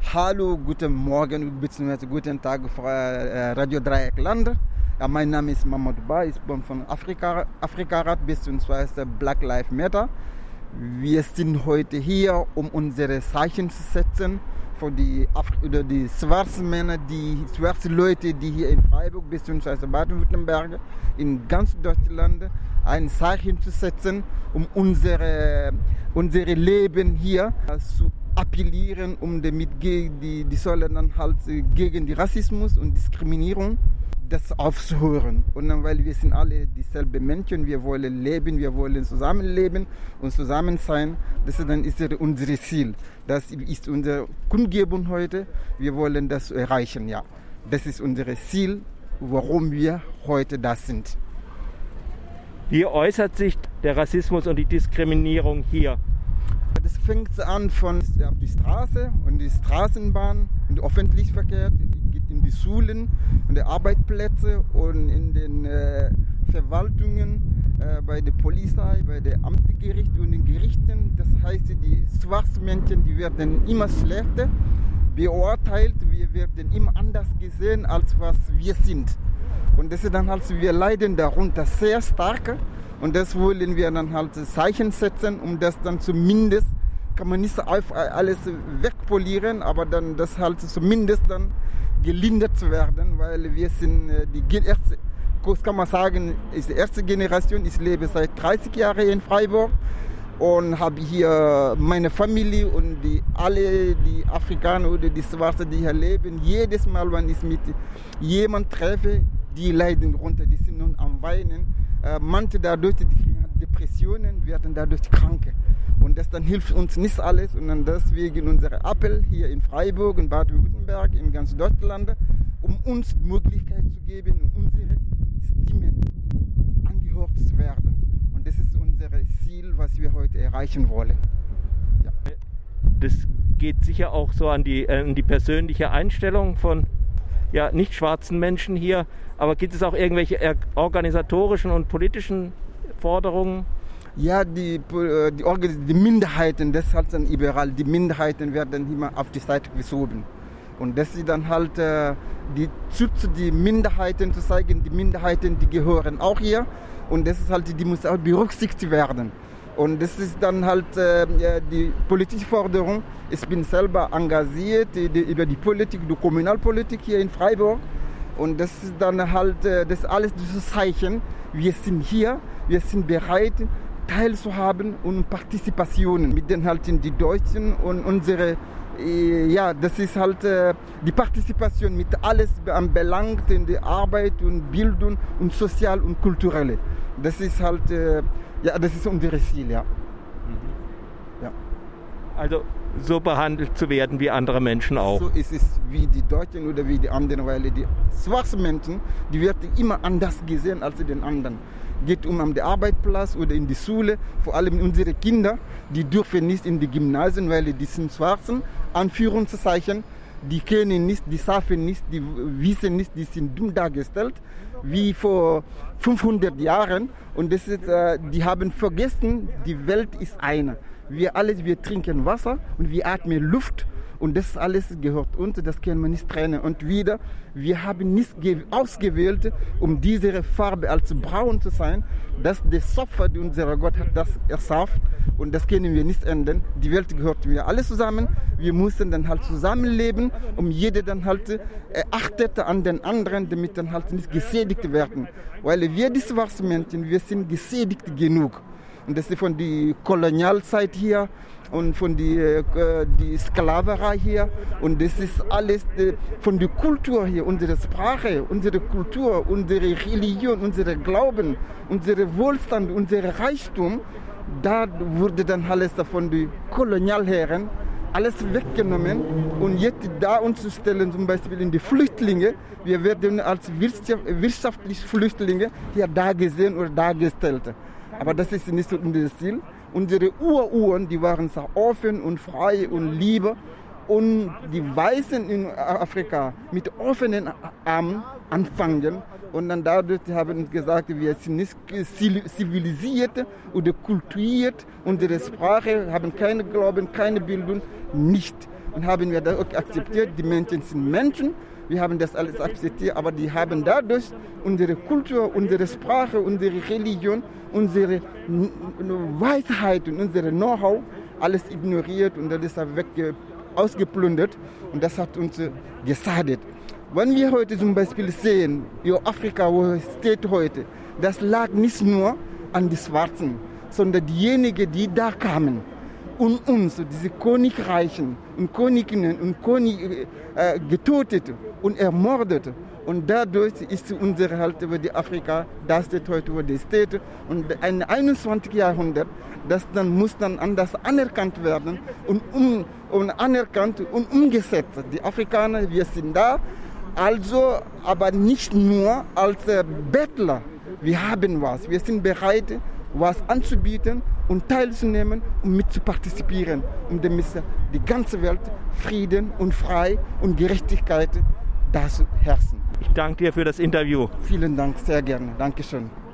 Hallo, guten Morgen bzw. guten Tag, Radio Dreieckland. Ja, mein Name ist Mamadou Ba, ich bin von Afrikarat bzw. Black Lives Matter. Wir sind heute hier, um unsere Zeichen zu setzen für die schwarzen Männer, die schwarzen Leute, die hier in Freiburg bzw. Baden-Württemberg in ganz Deutschland ein Zeichen zu setzen, um unsere Leben hier zu appellieren, damit die sollen dann halt gegen den Rassismus und Diskriminierung das aufzuhören. Und dann, weil wir sind alle dieselben Menschen, wir wollen leben, wir wollen zusammenleben und zusammen sein. Das ist dann unser Ziel. Das ist unsere Kundgebung heute. Wir wollen das erreichen, ja. Das ist unser Ziel, warum wir heute da sind. Wie äußert sich der Rassismus und die Diskriminierung hier? Das fängt an von auf die Straße und die Straßenbahn und der öffentliche Verkehr, geht in die Schulen und die Arbeitsplätze und in den Verwaltungen, bei der Polizei, bei der Amtsgericht und den Gerichten. Das heißt, die schwarzen Menschen, die werden immer schlechter beurteilt, wir werden immer anders gesehen, als was wir sind. Und das ist dann halt, wir leiden darunter sehr stark. Und das wollen wir dann halt Zeichen setzen, um das dann zumindest, kann man nicht alles wegpolieren, aber dann das halt zumindest dann gelindert zu werden, weil wir sind die erste, kann man sagen, ist die erste Generation, ich lebe seit 30 Jahren in Freiburg und habe hier meine Familie und alle die Afrikaner oder die Schwarzen, die hier leben, jedes Mal, wenn ich mit jemandem treffe, die leiden darunter, die sind nun am Weinen. Manche dadurch, die kriegen Depressionen, werden dadurch krank. Und das dann hilft uns nicht alles. Und dann deswegen unser Appell hier in Freiburg, in Baden-Württemberg, in ganz Deutschland, um uns die Möglichkeit zu geben, unsere Stimmen angehört zu werden. Und das ist unser Ziel, was wir heute erreichen wollen. Ja. Das geht sicher auch so an die persönliche Einstellung von nicht schwarzen Menschen hier, aber gibt es auch irgendwelche organisatorischen und politischen Forderungen? Ja, die Minderheiten, das ist halt dann überall, die Minderheiten werden immer auf die Seite geschoben. Und das ist dann halt die Minderheiten zu zeigen, die Minderheiten, die gehören auch hier. Und das ist halt, die muss auch berücksichtigt werden. Und das ist dann halt die politische Forderung. Ich bin selber engagiert über die Politik, die Kommunalpolitik hier in Freiburg. Und das ist dann halt das alles dieses Zeichen. Wir sind hier, wir sind bereit, teilzuhaben und Partizipationen mit den halt die Deutschen und unsere, das ist halt die Partizipation mit alles anbelangt in der Arbeit und Bildung und sozial und kulturelle. Das ist halt das ist unser Ziel, ja. Ja. Also so behandelt zu werden wie andere Menschen auch. So ist es wie die Deutschen oder wie die anderen, weil die schwarzen Menschen, die werden immer anders gesehen als die anderen. Geht am Arbeitsplatz oder in die Schule, vor allem unsere Kinder, die dürfen nicht in die Gymnasien, weil die sind Schwarzen, Anführungszeichen, die kennen nicht, die schaffen nicht, die wissen nicht, die sind dumm dargestellt, wie vor 500 Jahren. Und das ist, die haben vergessen, die Welt ist eine. Wir trinken Wasser und wir atmen Luft. Und das alles gehört uns, das können wir nicht trennen. Und wieder, wir haben nicht ausgewählt, um diese Farbe als braun zu sein. Das der Schöpfer, unser Gott hat das erschaffen und das können wir nicht ändern. Die Welt gehört mir alle zusammen. Wir müssen dann halt zusammenleben, jeder dann halt achtet an den anderen, damit dann halt nicht geschädigt werden. Weil wir die schwarzen Menschen, wir sind geschädigt genug. Und das ist von der Kolonialzeit hier und von der Sklaverei hier. Und das ist alles von der Kultur hier, unsere Sprache, unsere Kultur, unsere Religion, unsere Glauben, unser Wohlstand, unser Reichtum. Da wurde dann alles von den Kolonialherren alles weggenommen. Und jetzt da uns zu stellen, zum Beispiel in die Flüchtlinge, wir werden als wirtschaftliche Flüchtlinge hier da gesehen oder dargestellt. Aber das ist nicht so unser Ziel. Unsere Uruhren, die waren so offen und frei und liebe. Und die Weißen in Afrika mit offenen Armen anfangen. Und dann dadurch haben sie gesagt, wir sind nicht zivilisiert oder kultiviert. Unsere Sprache haben keine Glauben, keine Bildung, nicht. und haben wir das auch akzeptiert. Die Menschen sind Menschen, wir haben das alles akzeptiert, aber die haben dadurch unsere Kultur, unsere Sprache, unsere Religion, unsere Weisheit und unsere Know-how alles ignoriert und das ist ausgeplündert und das hat uns geschadet. Wenn wir heute zum Beispiel sehen, Afrika, wo es steht heute, das lag nicht nur an den Schwarzen, sondern diejenigen, die da kamen und uns, diese Königreichen und Königinnen und Könige getötet und ermordet. Und dadurch ist unsere Halt über die Afrika, das steht heute, wo das steht. Und im 21. Jahrhundert, das dann muss dann anders anerkannt werden und anerkannt und umgesetzt. Die Afrikaner, wir sind da, also aber nicht nur als Bettler. Wir haben was, wir sind bereit, was anzubieten und teilzunehmen und mit zu partizipieren, um damit die ganze Welt Frieden und Freiheit und Gerechtigkeit da zu herrschen. Ich danke dir für das Interview. Vielen Dank, sehr gerne. Dankeschön.